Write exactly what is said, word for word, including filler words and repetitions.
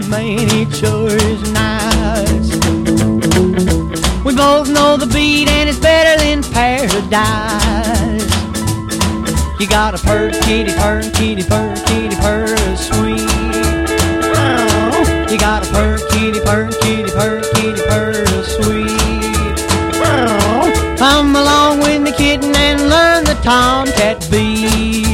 man, it sure is nice. We both know the beat and it's better than paradise. You got a purr, kitty purr, kitty purr, kitty purr, sweet. You got a purr, kitty purr, kitty purr, kitty purr, sweet. Come along with the kitten and learn the tomcat beat.